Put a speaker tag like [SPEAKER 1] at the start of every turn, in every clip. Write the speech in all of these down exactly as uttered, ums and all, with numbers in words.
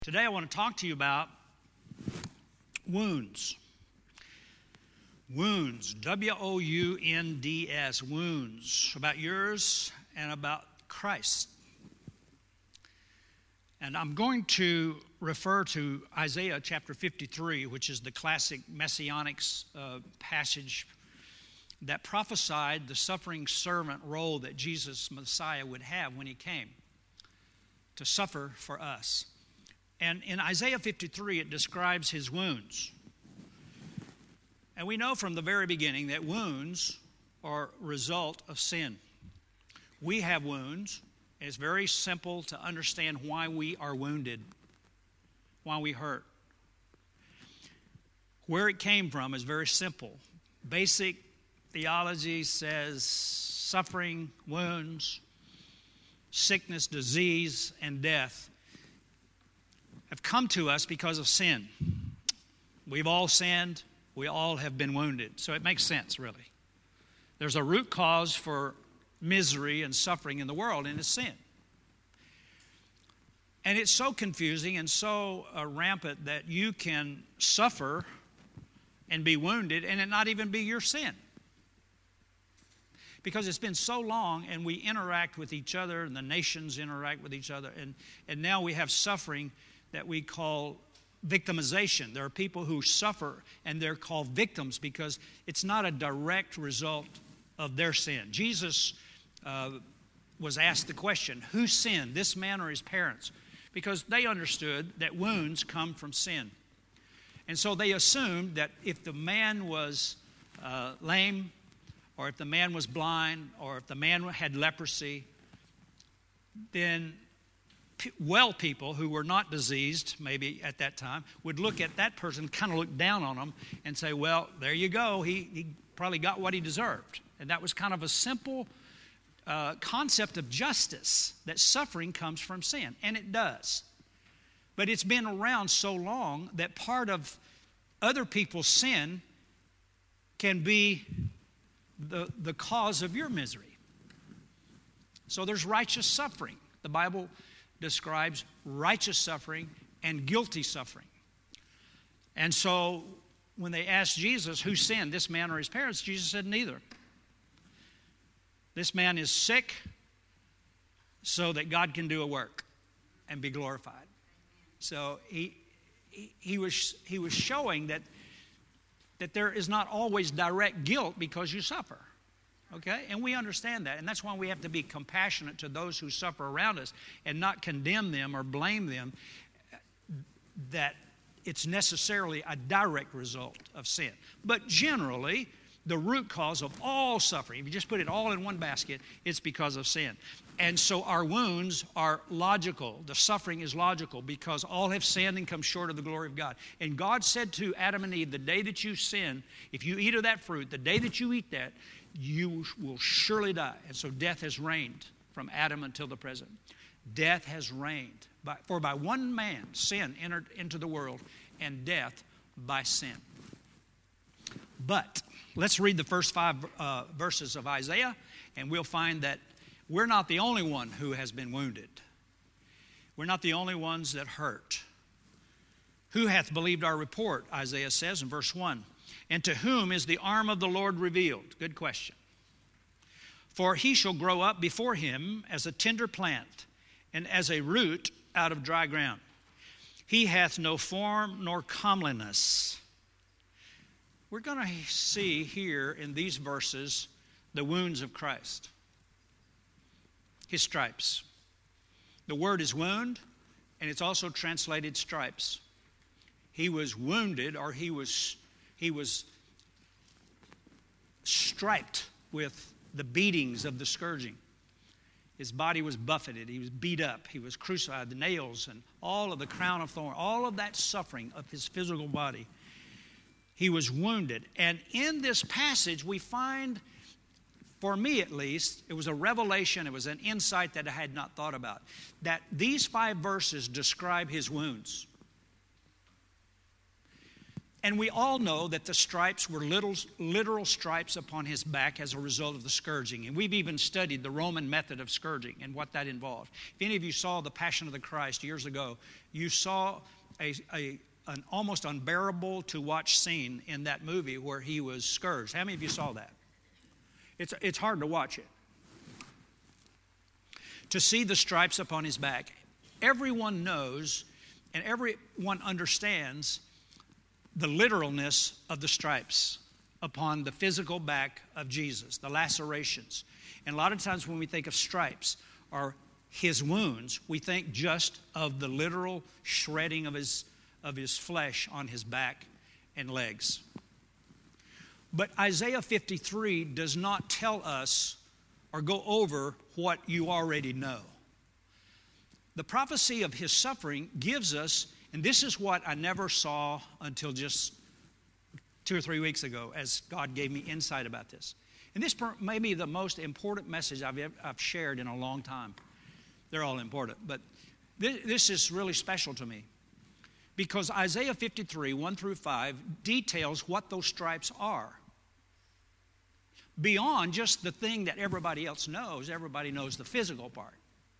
[SPEAKER 1] Today I want to talk to you about wounds. Wounds, W O U N D S, wounds, about yours and about Christ. And I'm going to refer to Isaiah chapter fifty-three, which is the classic messianic uh, passage that prophesied the suffering servant role that Jesus, Messiah, would have when he came to suffer for us. And in Isaiah fifty-three, it describes his wounds. And we know from the very beginning that wounds are a result of sin. We have wounds. It's very simple to understand why we are wounded, why we hurt. Where it came from is very simple. Basic theology says suffering, wounds, sickness, disease, and death have come to us because of sin. We've all sinned. We all have been wounded. So it makes sense, really. There's a root cause for misery and suffering in the world, and it's sin. And it's so confusing and so uh, rampant that you can suffer and be wounded and it not even be your sin. Because it's been so long and we interact with each other and the nations interact with each other. And, and now we have suffering that we call victimization. There are people who suffer and they're called victims because it's not a direct result of their sin. Jesus uh, was asked the question, who sinned, this man or his parents? Because they understood that wounds come from sin. And so they assumed that if the man was uh, lame, or if the man was blind, or if the man had leprosy, then well people who were not diseased, maybe at that time, would look at that person, kind of look down on them and say, well, there you go. He, he probably got what he deserved. And that was kind of a simple uh, concept of justice, that suffering comes from sin. And it does. But it's been around so long that part of other people's sin can be the, the cause of your misery. So there's righteous suffering. The Bible describes righteous suffering and guilty suffering. And so when they asked Jesus who sinned, this man or his parents, Jesus said neither. This man is sick so that God can do a work and be glorified. So he he, he was he was showing that that there is not always direct guilt because you suffer. Okay? And we understand that. And that's why we have to be compassionate to those who suffer around us and not condemn them or blame them that it's necessarily a direct result of sin. But generally, the root cause of all suffering, if you just put it all in one basket, it's because of sin. And so our wounds are logical. The suffering is logical because all have sinned and come short of the glory of God. And God said to Adam and Eve, the day that you sin, if you eat of that fruit, the day that you eat that, you will surely die. And so death has reigned from Adam until the present. Death has reigned. By, for by one man sin entered into the world, and death by sin. But let's read the first five uh, verses of Isaiah, and we'll find that we're not the only one who has been wounded. We're not the only ones that hurt. Who hath believed our report, Isaiah says in verse one. And to whom is the arm of the Lord revealed? Good question. For he shall grow up before him as a tender plant, and as a root out of dry ground. He hath no form nor comeliness. We're going to see here in these verses the wounds of Christ. His stripes. The word is wound, and it's also translated stripes. He was wounded, or he was He was striped with the beatings of the scourging. His body was buffeted. He was beat up. He was crucified. The nails and all of the crown of thorns, all of that suffering of his physical body. He was wounded. And in this passage, we find, for me at least, it was a revelation, it was an insight that I had not thought about, that these five verses describe his wounds. And we all know that the stripes were little, literal stripes upon his back as a result of the scourging. And we've even studied the Roman method of scourging and what that involved. If any of you saw The Passion of the Christ years ago, you saw a, a, an almost unbearable to watch scene in that movie where he was scourged. How many of you saw that? It's, it's hard to watch it. To see the stripes upon his back. Everyone knows and everyone understands the literalness of the stripes upon the physical back of Jesus, the lacerations. And a lot of times when we think of stripes or his wounds, we think just of the literal shredding of his, of his flesh on his back and legs. But Isaiah fifty-three does not tell us or go over what you already know. The prophecy of his suffering gives us, and this is what I never saw until just two or three weeks ago as God gave me insight about this. And this may be the most important message I've, ever, I've shared in a long time. They're all important, but this, this is really special to me. Because Isaiah fifty-three, one through five, details what those stripes are. Beyond just the thing that everybody else knows, everybody knows the physical part.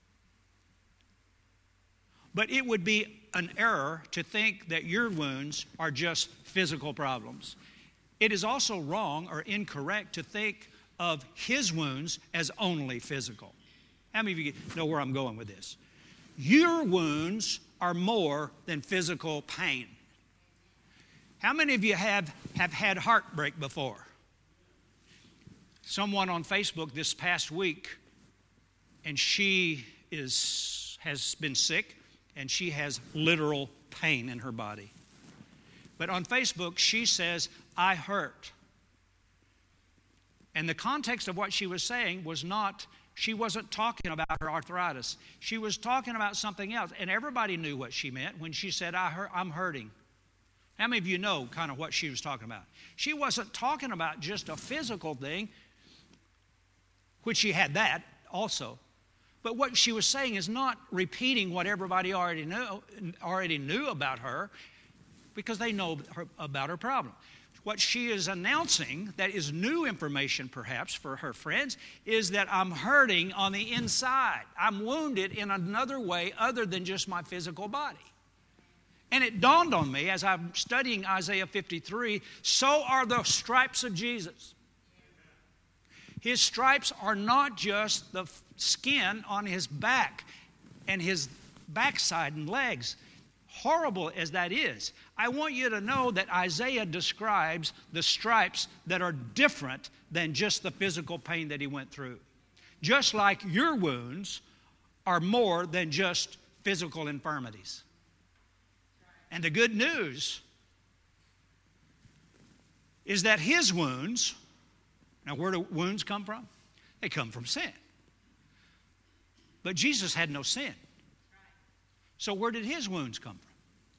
[SPEAKER 1] But it would be an error to think that your wounds are just physical problems. It is also wrong or incorrect to think of his wounds as only physical. How many of you know where I'm going with this? Your wounds are more than physical pain. How many of you have, have had heartbreak before? Someone on Facebook this past week, and she is has been sick, and she has literal pain in her body. But on Facebook, she says, I hurt. And the context of what she was saying was not, she wasn't talking about her arthritis. She was talking about something else. And everybody knew what she meant when she said, I hurt, I'm hurting. How many of you know kind of what she was talking about? She wasn't talking about just a physical thing, which she had that also. But what she was saying is not repeating what everybody already knew, already knew about her, because they know her, about her problem. What she is announcing, that is new information perhaps for her friends, is that I'm hurting on the inside. I'm wounded in another way other than just my physical body. And it dawned on me as I'm studying Isaiah fifty-three, so are the stripes of Jesus. His stripes are not just the skin on his back and his backside and legs. Horrible as that is, I want you to know that Isaiah describes the stripes that are different than just the physical pain that he went through. Just like your wounds are more than just physical infirmities. And the good news is that his wounds, now where do wounds come from? They come from sin. But Jesus had no sin. So where did his wounds come from?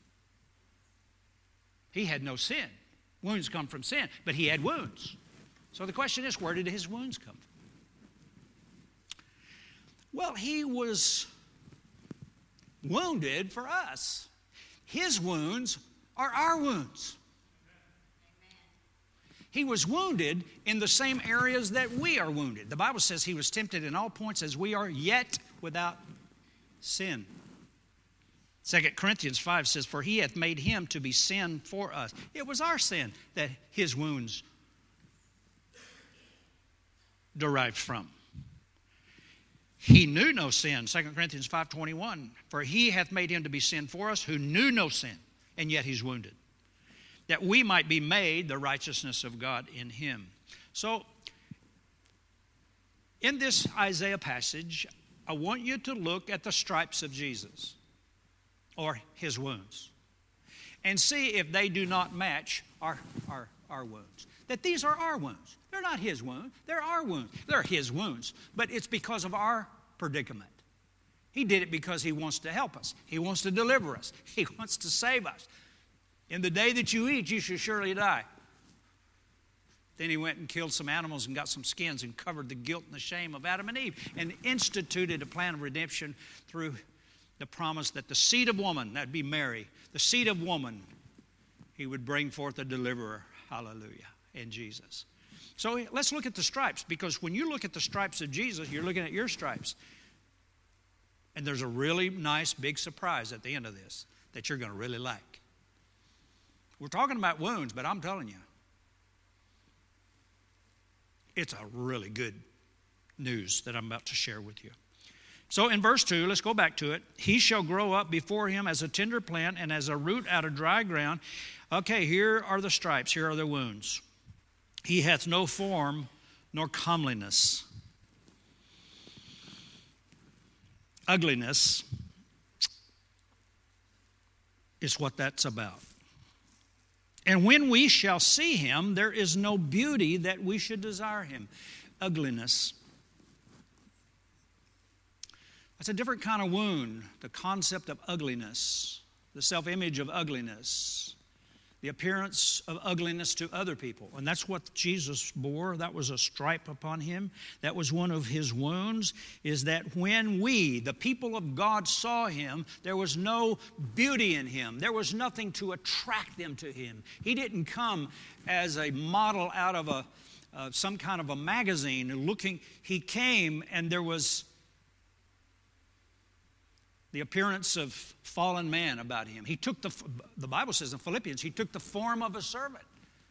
[SPEAKER 1] He had no sin. Wounds come from sin, but he had wounds. So the question is, where did his wounds come from? Well, he was wounded for us. His wounds are our wounds. He was wounded in the same areas that we are wounded. The Bible says he was tempted in all points as we are, yet without sin. Second Corinthians five says, for he hath made him to be sin for us. It was our sin that his wounds derived from. He knew no sin. Second Corinthians five twenty-one, for he hath made him to be sin for us who knew no sin, and yet he's wounded, that we might be made the righteousness of God in him. So, in this Isaiah passage, I want you to look at the stripes of Jesus, or his wounds, and see if they do not match our, our, our wounds. That these are our wounds. They're not his wounds. They're our wounds. They're his wounds, but it's because of our predicament. He did it because he wants to help us. He wants to deliver us. He wants to save us. In the day that you eat, you shall surely die. Then he went and killed some animals and got some skins and covered the guilt and the shame of Adam and Eve and instituted a plan of redemption through the promise that the seed of woman, that'd be Mary, the seed of woman He would bring forth a deliverer. Hallelujah. In Jesus. So let's look at the stripes, because when you look at the stripes of Jesus, you're looking at your stripes. And there's a really nice big surprise at the end of this that you're going to really like. We're talking about wounds, but I'm telling you, it's a really good news that I'm about to share with you. So in verse two, let's go back to it. He shall grow up before him as a tender plant and as a root out of dry ground. Okay, here are the stripes. Here are the wounds. He hath no form nor comeliness. Ugliness is what that's about. And when we shall see him, there is no beauty that we should desire him. Ugliness. That's a different kind of wound. The concept of ugliness, the self-image of ugliness, the appearance of ugliness to other people. And that's what Jesus bore. That was a stripe upon him. That was one of his wounds, is that when we, the people of God, saw him, there was no beauty in him. There was nothing to attract them to him. He didn't come as a model out of a uh, some kind of a magazine looking. He came and there was the appearance of fallen man about him. He took the, the Bible says in Philippians, he took the form of a servant.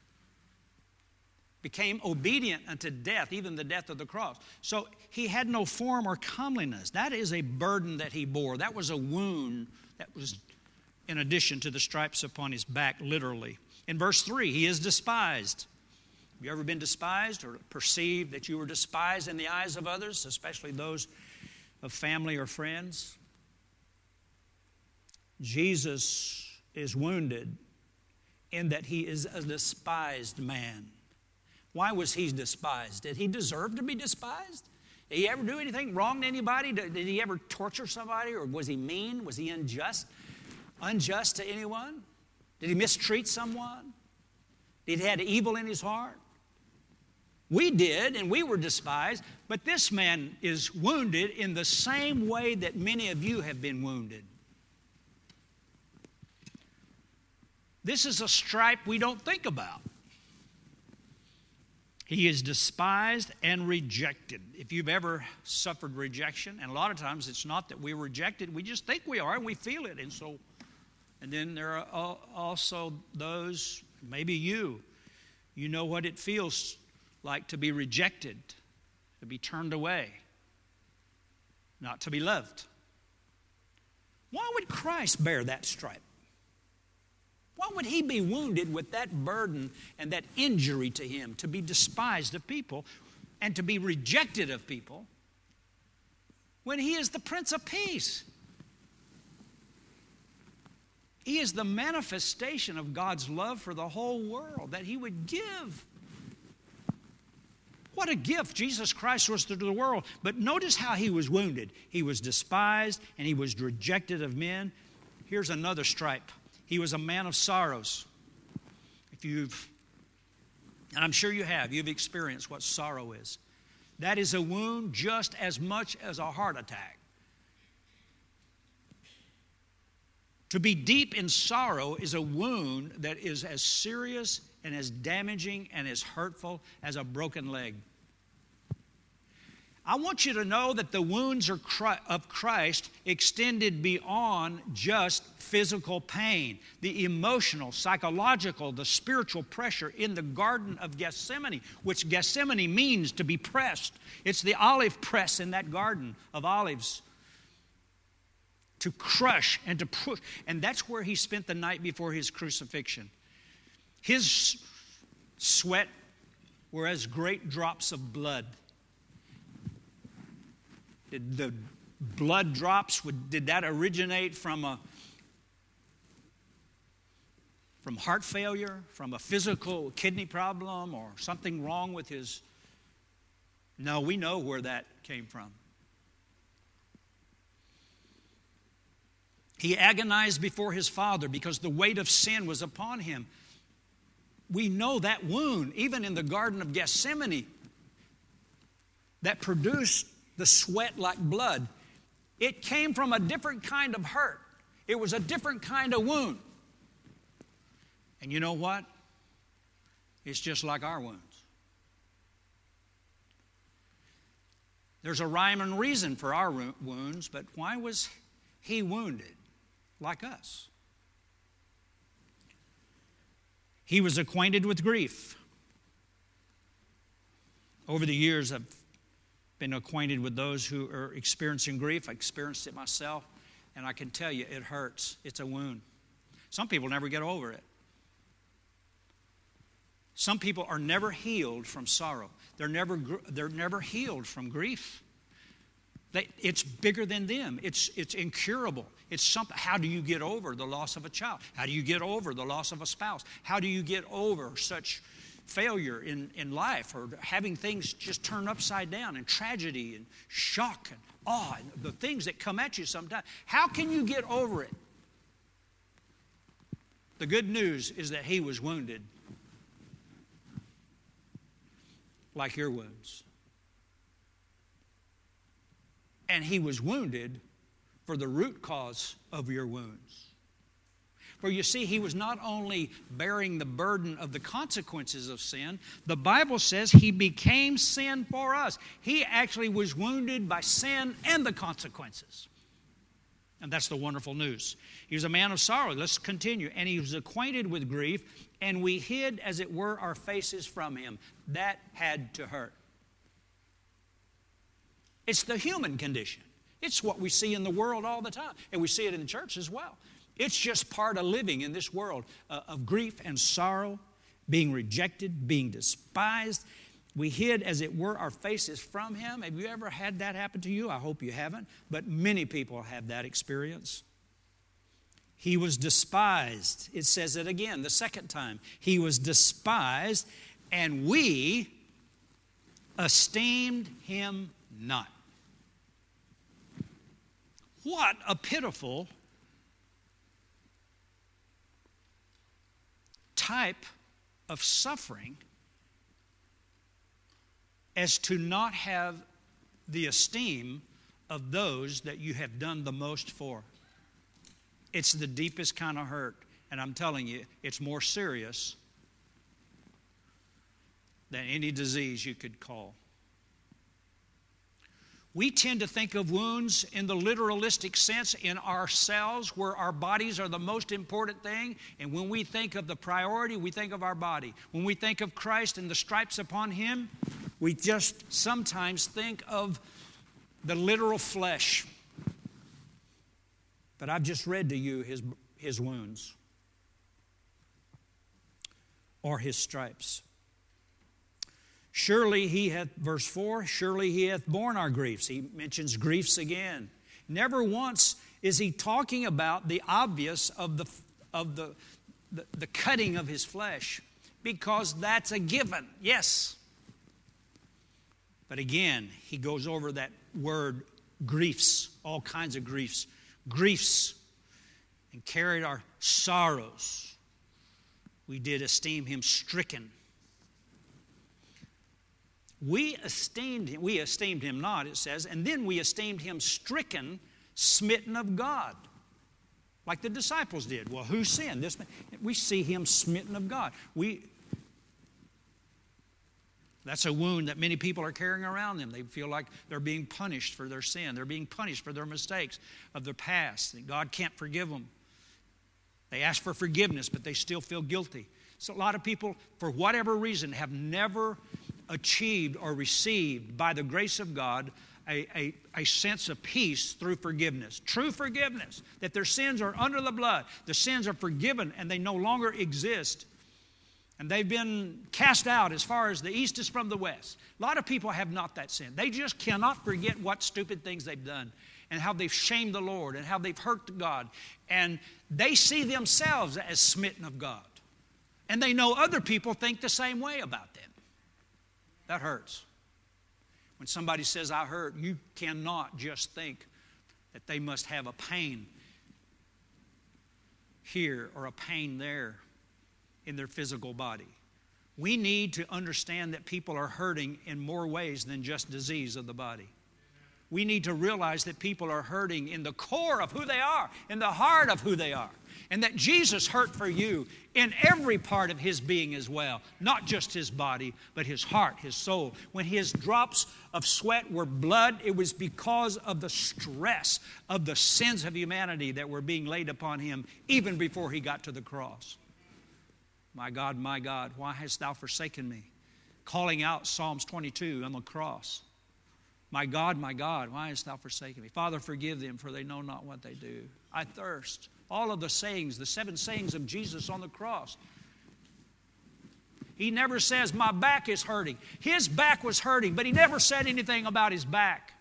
[SPEAKER 1] Became obedient unto death, even the death of the cross. So he had no form or comeliness. That is a burden that he bore. That was a wound that was in addition to the stripes upon his back, literally. In verse three, he is despised. Have you ever been despised or perceived that you were despised in the eyes of others, especially those of family or friends? Jesus is wounded in that he is a despised man. Why was he despised? Did he deserve to be despised? Did he ever do anything wrong to anybody? Did he ever torture somebody? Or was he mean? Was he unjust? Unjust to anyone? Did he mistreat someone? Did he have evil in his heart? We did, and we were despised. But this man is wounded in the same way that many of you have been wounded. This is a stripe we don't think about. He is despised and rejected. If you've ever suffered rejection, and a lot of times it's not that we're rejected, we just think we are and we feel it. And so, and then there are also those, maybe you, you know what it feels like to be rejected, to be turned away, not to be loved. Why would Christ bear that stripe? Why would he be wounded with that burden and that injury to him, to be despised of people and to be rejected of people, when he is the Prince of Peace? He is the manifestation of God's love for the whole world that he would give. What a gift Jesus Christ was to the world. But notice how he was wounded. He was despised and he was rejected of men. Here's another stripe. He was a man of sorrows. If you've, and I'm sure you have, you've experienced what sorrow is. That is a wound just as much as a heart attack. To be deep in sorrow is a wound that is as serious and as damaging and as hurtful as a broken leg. I want you to know that the wounds of Christ extended beyond just physical pain, the emotional, psychological, the spiritual pressure in the Garden of Gethsemane, which Gethsemane means to be pressed. It's the olive press in that garden of olives. To crush and to push. And that's where he spent the night before his crucifixion. His sweat were as great drops of blood. Did the blood drops, did that originate from a from heart failure, from a physical kidney problem, or something wrong with his? No, we know where that came from. He agonized before his Father because the weight of sin was upon him. We know that wound, even in the Garden of Gethsemane, that produced the sweat like blood. It came from a different kind of hurt. It was a different kind of wound. And you know what? It's just like our wounds. There's a rhyme and reason for our wounds, but why was he wounded like us? He was acquainted with grief. Over the years, I've been acquainted with those who are experiencing grief. I experienced it myself, and I can tell you it hurts. It's a wound. Some people never get over it. Some people are never healed from sorrow. They're never, they're never healed from grief. They, it's bigger than them. It's, it's incurable. It's something. How do you get over the loss of a child? How do you get over the loss of a spouse? How do you get over such failure in, in life, or having things just turn upside down, and tragedy and shock and awe and the things that come at you sometimes? How can you get over it? The good news is that he was wounded like your wounds. And he was wounded for the root cause of your wounds. For you see, he was not only bearing the burden of the consequences of sin, the Bible says he became sin for us. He actually was wounded by sin and the consequences. And that's the wonderful news. He was a man of sorrow. Let's continue. And he was acquainted with grief, and we hid, as it were, our faces from him. That had to hurt. It's the human condition. It's what we see in the world all the time. And we see it in the church as well. It's just part of living in this world uh, of grief and sorrow, being rejected, being despised. We hid, as it were, our faces from him. Have you ever had that happen to you? I hope you haven't. But many people have that experience. He was despised. It says it again the second time. He was despised, and we esteemed him not. What a pitiful type of suffering as to not have the esteem of those that you have done the most for. It's the deepest kind of hurt, and I'm telling you, it's more serious than any disease you could call. We tend to think of wounds in the literalistic sense in ourselves, where our bodies are the most important thing. And when we think of the priority, we think of our body. When we think of Christ and the stripes upon him, we just sometimes think of the literal flesh. But I've just read to you his, his wounds or his stripes. Surely he hath, verse four, surely he hath borne our griefs. He mentions griefs again. Never once is he talking about the obvious of the of the, the, the cutting of his flesh, because that's a given, yes. But again, he goes over that word griefs, all kinds of griefs, griefs, and carried our sorrows. We did esteem him stricken. We esteemed him, we esteemed him not, it says, and then we esteemed him stricken, smitten of God, like the disciples did. Well, who sinned? This man. We see him smitten of God. We That's a wound that many people are carrying around them. They feel like they're being punished for their sin. They're being punished for their mistakes of their past. That God can't forgive them. They ask for forgiveness, but they still feel guilty. So a lot of people, for whatever reason, have never achieved or received by the grace of God a, a, a sense of peace through forgiveness. True forgiveness, that their sins are under the blood. The sins are forgiven and they no longer exist. And they've been cast out as far as the east is from the west. A lot of people have not that sin. They just cannot forget what stupid things they've done and how they've shamed the Lord and how they've hurt God. And they see themselves as smitten of God. And they know other people think the same way about them. That hurts. When somebody says, I hurt, you cannot just think that they must have a pain here or a pain there in their physical body. We need to understand that people are hurting in more ways than just disease of the body. We need to realize that people are hurting in the core of who they are, in the heart of who they are. And that Jesus hurt for you in every part of his being as well. Not just his body, but his heart, his soul. When his drops of sweat were blood, it was because of the stress of the sins of humanity that were being laid upon him even before he got to the cross. My God, my God, why hast thou forsaken me? Calling out Psalms twenty-two on the cross. My God, my God, why hast thou forsaken me? Father, forgive them, for they know not what they do. I thirst. All of the sayings, the seven sayings of Jesus on the cross. He never says, my back is hurting. His back was hurting, but he never said anything about his back.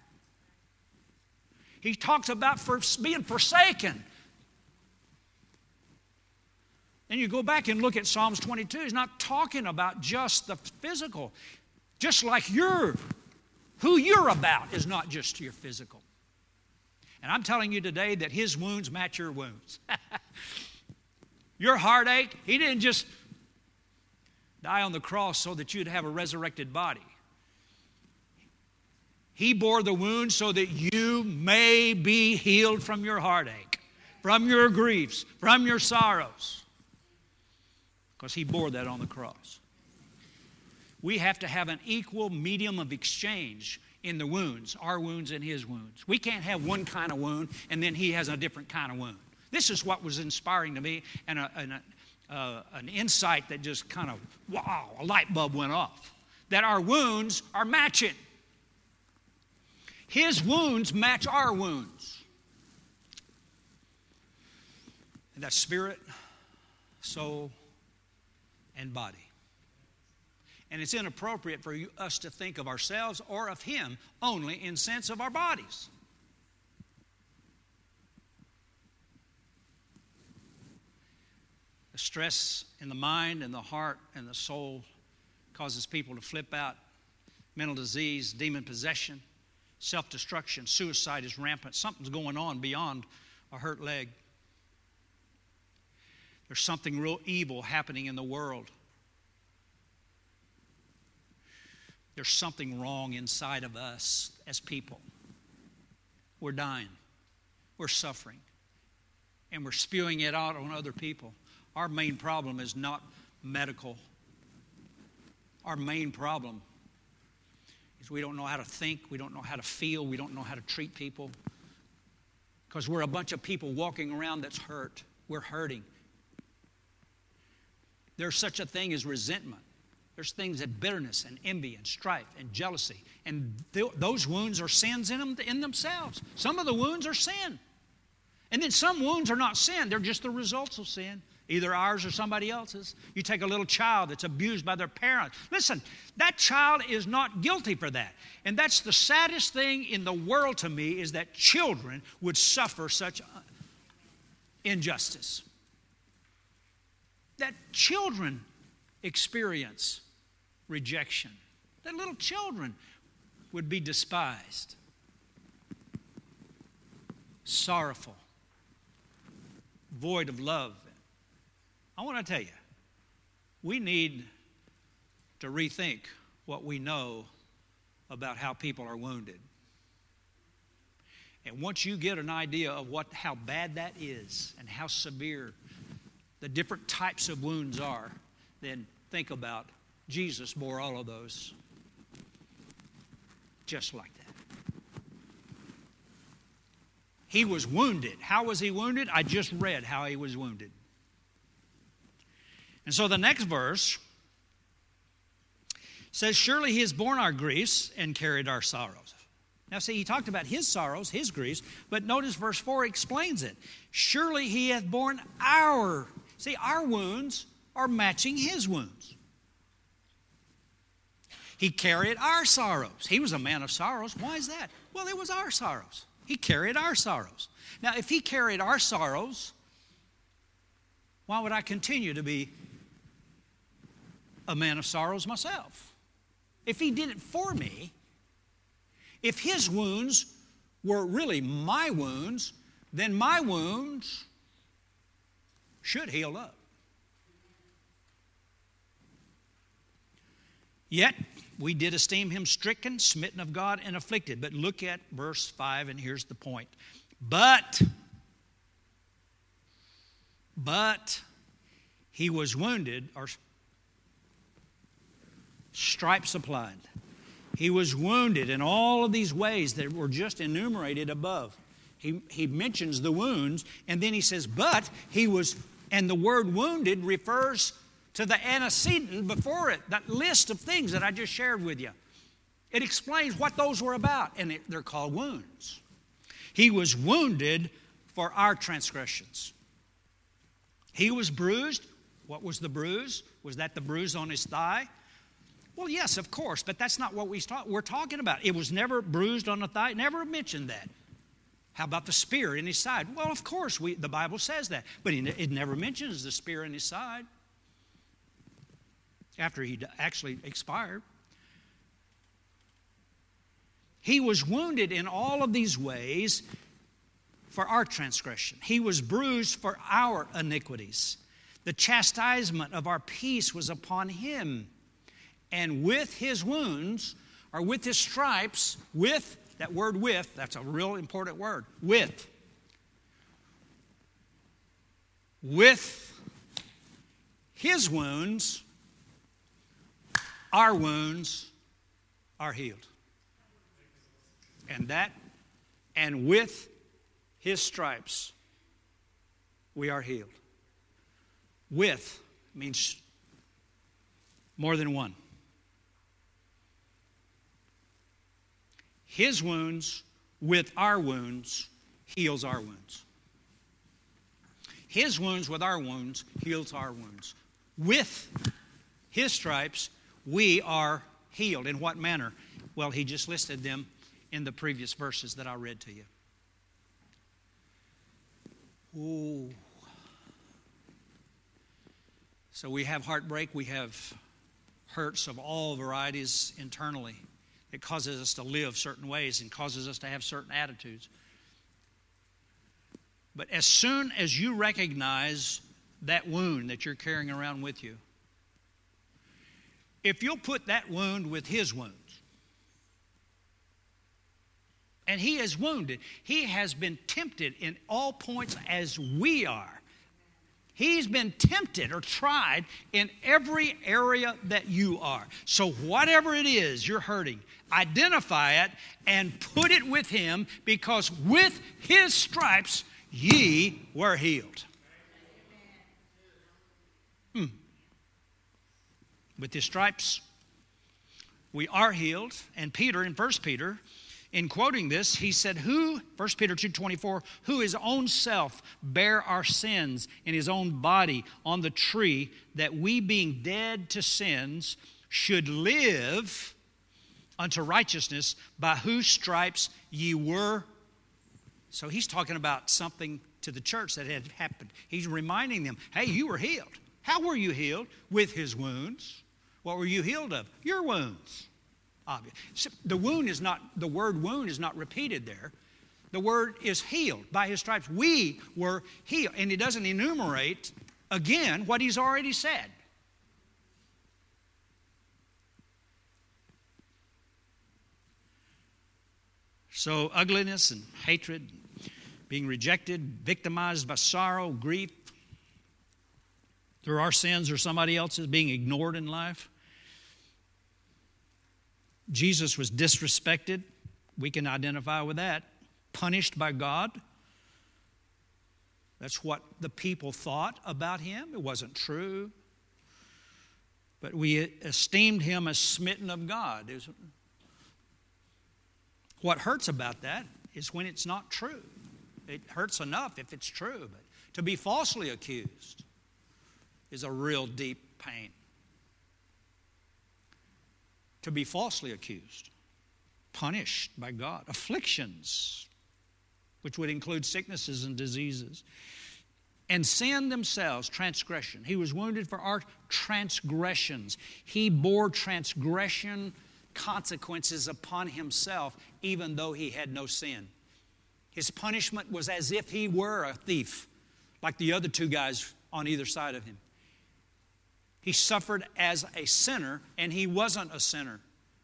[SPEAKER 1] He talks about for being forsaken. And you go back and look at Psalms twenty-two. He's not talking about just the physical. Just like you're, who you're about is not just your physical. And I'm telling you today that his wounds match your wounds. Your heartache, he didn't just die on the cross so that you'd have a resurrected body. He bore the wounds so that you may be healed from your heartache, from your griefs, from your sorrows. Because he bore that on the cross. We have to have an equal medium of exchange in the wounds, our wounds and his wounds. We can't have one kind of wound and then he has a different kind of wound. This is what was inspiring to me and, a, and a, uh, an insight that just kind of, wow, a light bulb went off. That our wounds are matching. His wounds match our wounds. And that's spirit, soul, and body. And it's inappropriate for you, us to think of ourselves or of him only in sense of our bodies. The stress in the mind and the heart and the soul causes people to flip out. Mental disease, demon possession, self-destruction, suicide is rampant. Something's going on beyond a hurt leg. There's something real evil happening in the world. There's something wrong inside of us as people. We're dying. We're suffering. And we're spewing it out on other people. Our main problem is not medical. Our main problem is we don't know how to think. We don't know how to feel. We don't know how to treat people. Because we're a bunch of people walking around that's hurt. We're hurting. There's such a thing as resentment. There's things that bitterness and envy and strife and jealousy. And th- those wounds are sins in them in themselves. Some of the wounds are sin. And then some wounds are not sin. They're just the results of sin. Either ours or somebody else's. You take a little child that's abused by their parents. Listen, that child is not guilty for that. And that's the saddest thing in the world to me is that children would suffer such injustice. That children experience rejection. That little children would be despised, sorrowful, void of love. I want to tell you, we need to rethink what we know about how people are wounded. And once you get an idea of what how bad that is and how severe the different types of wounds are, then think about Jesus bore all of those just like that. He was wounded. How was he wounded? I just read how he was wounded. And so the next verse says, surely he has borne our griefs and carried our sorrows. Now see, he talked about his sorrows, his griefs, but notice verse four explains it. Surely he hath borne our, see, our wounds are matching his wounds. He carried our sorrows. He was a man of sorrows. Why is that? Well, it was our sorrows. He carried our sorrows. Now, if he carried our sorrows, why would I continue to be a man of sorrows myself? If he did it for me, if his wounds were really my wounds, then my wounds should heal up. Yet, we did esteem him stricken, smitten of God, and afflicted. But look at verse five, and here's the point. But, but he was wounded, or stripes applied. He was wounded in all of these ways that were just enumerated above. He, he mentions the wounds, and then he says, but he was, and the word wounded refers to the antecedent before it, that list of things that I just shared with you. It explains what those were about, and it, they're called wounds. He was wounded for our transgressions. He was bruised. What was the bruise? Was that the bruise on his thigh? Well, yes, of course, but that's not what we talk, we're talking about. It was never bruised on the thigh, never mentioned that. How about the spear in his side? Well, of course, we, the Bible says that, but it never mentions the spear in his side after he actually expired. He was wounded in all of these ways for our transgression. He was bruised for our iniquities. The chastisement of our peace was upon him. And with his wounds, or with his stripes, with, that word with, that's a real important word, with. With his wounds, our wounds are healed. And that, and with his stripes, we are healed. With means more than one. His wounds with our wounds heals our wounds. His wounds with our wounds heals our wounds. With his stripes, we are healed. In what manner? Well, he just listed them in the previous verses that I read to you. Ooh. So we have heartbreak, we have hurts of all varieties internally. It causes us to live certain ways and causes us to have certain attitudes. But as soon as you recognize that wound that you're carrying around with you, if you'll put that wound with his wounds, and he is wounded, he has been tempted in all points as we are. He's been tempted or tried in every area that you are. So whatever it is you're hurting, identify it and put it with him, because with his stripes ye were healed. Hmm. With his stripes we are healed. And Peter, in First Peter, in quoting this, he said, who, First Peter two twenty-four, who his own self bare our sins in his own body on the tree, that we being dead to sins should live unto righteousness, by whose stripes ye were. So he's talking about something to the church that had happened. He's reminding them, hey, you were healed. How were you healed? With his wounds. What were you healed of? Your wounds. Obvious. So the wound is not, the word wound is not repeated there. The word is healed. By his stripes we were healed. And he doesn't enumerate again what he's already said. So ugliness and hatred, being rejected, victimized by sorrow, grief, through our sins or somebody else's, being ignored in life. Jesus was disrespected. We can identify with that. Punished by God. That's what the people thought about him. It wasn't true. But we esteemed him as smitten of God. What hurts about that is when it's not true. It hurts enough if it's true, but to be falsely accused is a real deep pain. To be falsely accused, punished by God, afflictions, which would include sicknesses and diseases, and sin themselves, transgression. He was wounded for our transgressions. He bore transgression consequences upon himself, even though he had no sin. His punishment was as if he were a thief, like the other two guys on either side of him. He suffered as a sinner, and he wasn't a sinner.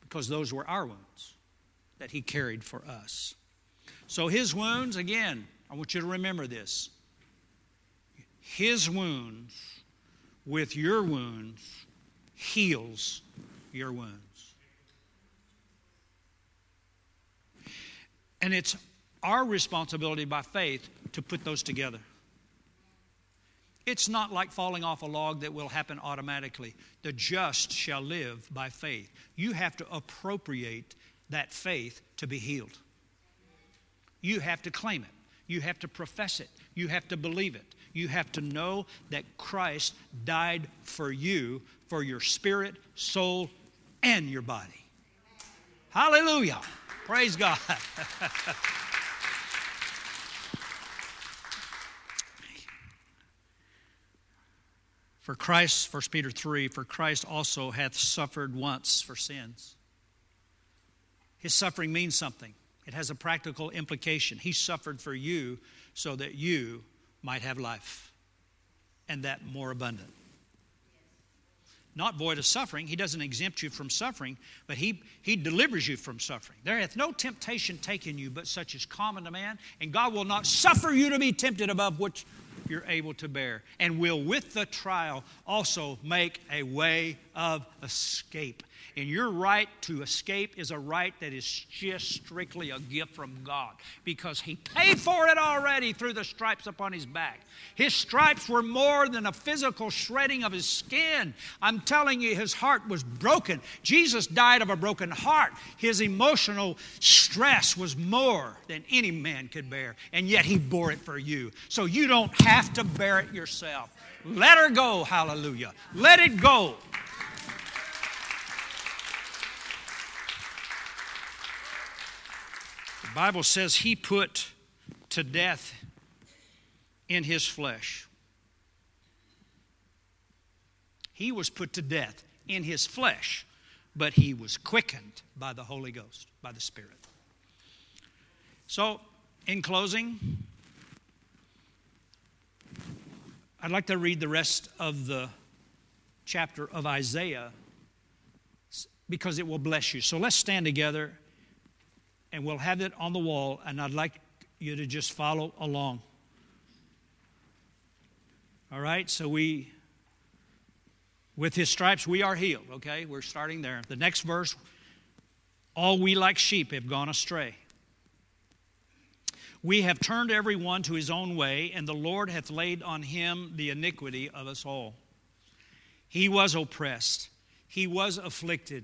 [SPEAKER 1] because those were our wounds that he carried for us. So his wounds, again, I want you to remember this. His wounds with your wounds heals your wounds. And it's our responsibility by faith to put those together. It's not like falling off a log that will happen automatically. The just shall live by faith. You have to appropriate that faith to be healed. You have to claim it. You have to profess it. You have to believe it. You have to know that Christ died for you, for your spirit, soul, and your body. Hallelujah. Praise God. For Christ, First Peter three, for Christ also hath suffered once for sins. His suffering means something. It has a practical implication. He suffered for you so that you might have life, and that more abundant. Not void of suffering. He doesn't exempt you from suffering, but he, he delivers you from suffering. There hath no temptation taken you but such as common to man, and God will not suffer you to be tempted above which you're able to bear, and will with the trial also make a way of escape. And your right to escape is a right that is just strictly a gift from God, because he paid for it already through the stripes upon his back. His stripes were more than a physical shredding of his skin. I'm telling you, his heart was broken. Jesus died of a broken heart. His emotional stress was more than any man could bear, and yet he bore it for you. So you don't have to bear it yourself. Let her go, hallelujah. Let it go. The Bible says he put to death in his flesh. He was put to death in his flesh, but he was quickened by the Holy Ghost, by the Spirit. So, in closing, I'd like to read the rest of the chapter of Isaiah because it will bless you. So let's stand together and we'll have it on the wall, and I'd like you to just follow along. All right, so we, with his stripes we are healed, okay? We're starting there. The next verse, all we like sheep have gone astray. We have turned every one to his own way, and the Lord hath laid on him the iniquity of us all. He was oppressed, he was afflicted,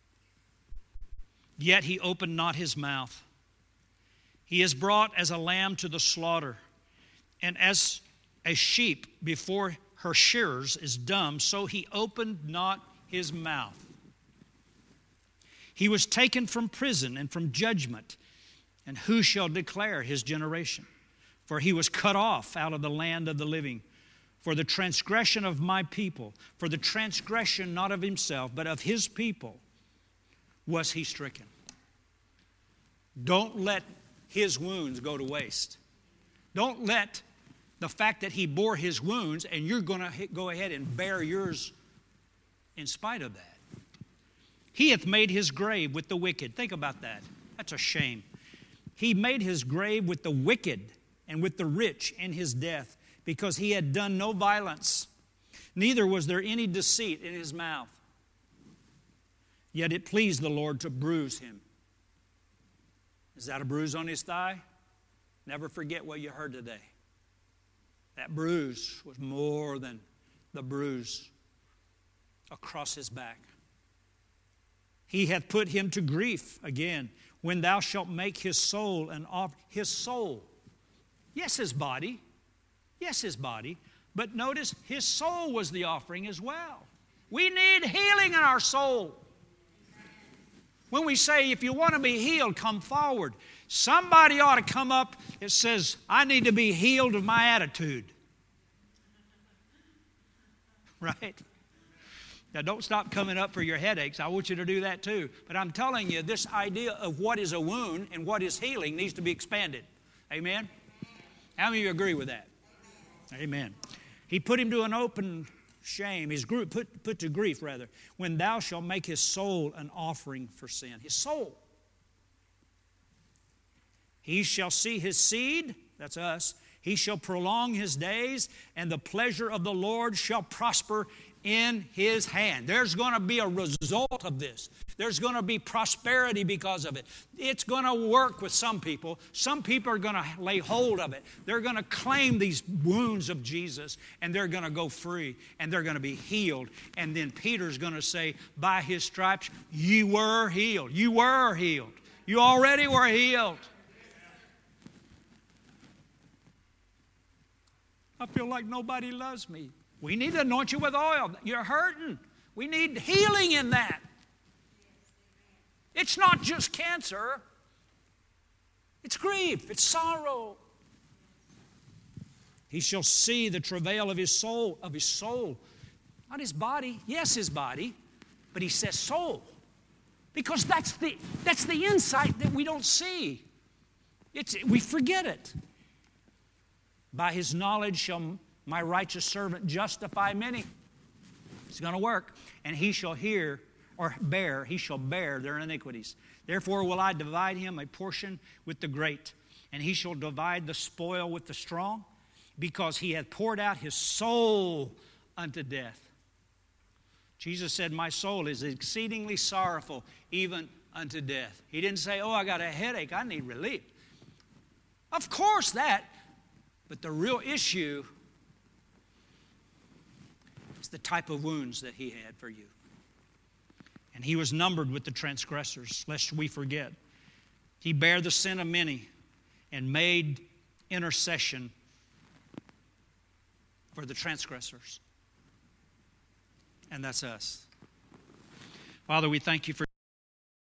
[SPEAKER 1] yet he opened not his mouth. He is brought as a lamb to the slaughter, and as a sheep before her shearers is dumb, so he opened not his mouth. He was taken from prison and from judgment, and who shall declare his generation? For he was cut off out of the land of the living. For the transgression of my people, for the transgression not of himself, but of his people, was he stricken. Don't let his wounds go to waste. Don't let the fact that he bore his wounds and you're going to go ahead and bear yours in spite of that. He hath made his grave with the wicked. Think about that. That's a shame. He made his grave with the wicked and with the rich in his death, because he had done no violence, neither was there any deceit in his mouth. Yet it pleased the Lord to bruise him. Is that a bruise on his thigh? Never forget what you heard today. That bruise was more than the bruise across his back. He hath put him to grief again, when thou shalt make his soul an offering. His soul. Yes, his body. Yes, his body. But notice, his soul was the offering as well. We need healing in our soul. When we say, if you want to be healed, come forward. Somebody ought to come up that says, I need to be healed of my attitude. Right? Now, don't stop coming up for your headaches. I want you to do that too. But I'm telling you, this idea of what is a wound and what is healing needs to be expanded. Amen? How many of you agree with that? Amen. He put him to an open shame, his group put, put to grief rather, when thou shalt make his soul an offering for sin. His soul. He shall see his seed, that's us, he shall prolong his days, and the pleasure of the Lord shall prosper in his hand. There's going to be a result of this. There's going to be prosperity because of it. It's going to work with some people. Some people are going to lay hold of it. They're going to claim these wounds of Jesus, and they're going to go free, and they're going to be healed. And then Peter's going to say, by his stripes, you were healed. You were healed. You already were healed. I feel like nobody loves me. We need to anoint you with oil. You're hurting. We need healing in that. It's not just cancer. It's grief. It's sorrow. He shall see the travail of his soul, of his soul. Not his body. Yes, his body. But he says soul. Because that's the, that's the insight that we don't see. It's, we forget it. By his knowledge shall my righteous servant justify many. It's going to work. And he shall hear or bear, he shall bear their iniquities. Therefore will I divide him a portion with the great, and he shall divide the spoil with the strong, because he hath poured out his soul unto death. Jesus said, my soul is exceedingly sorrowful, even unto death. He didn't say, oh, I got a headache, I need relief. Of course that, but the real issue is the type of wounds that he had for you. And he was numbered with the transgressors, lest we forget. He bare the sin of many and made intercession for the transgressors. And that's us. Father, we thank you for